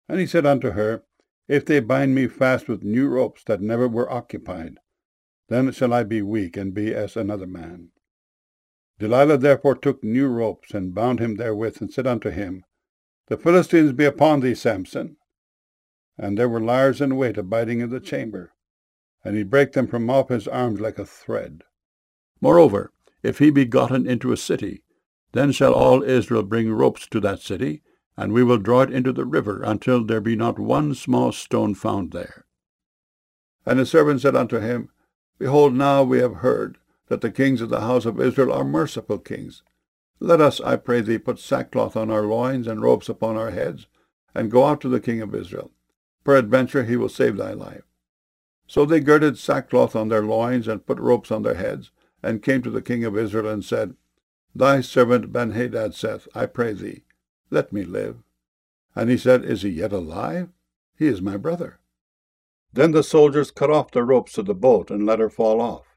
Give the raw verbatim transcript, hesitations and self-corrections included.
And he said unto her, If they bind me fast with new ropes that never were occupied, then shall I be weak, and be as another man. Delilah therefore took new ropes, and bound him therewith, and said unto him, The Philistines be upon thee, Samson. And there were liars in wait abiding in the chamber, and he brake them from off his arms like a thread. Moreover, if he be gotten into a city, then shall all Israel bring ropes to that city, and we will draw it into the river, until there be not one small stone found there. And his servant said unto him, Behold, now we have heard that the kings of the house of Israel are merciful kings. Let us, I pray thee, put sackcloth on our loins, and ropes upon our heads, and go out to the king of Israel. Peradventure he will save thy life. So they girded sackcloth on their loins, and put ropes on their heads, and came to the king of Israel, and said, Thy servant Benhadad saith, I pray thee, let me live. And he said, Is he yet alive? He is my brother. Then the soldiers cut off the ropes of the boat, and let her fall off.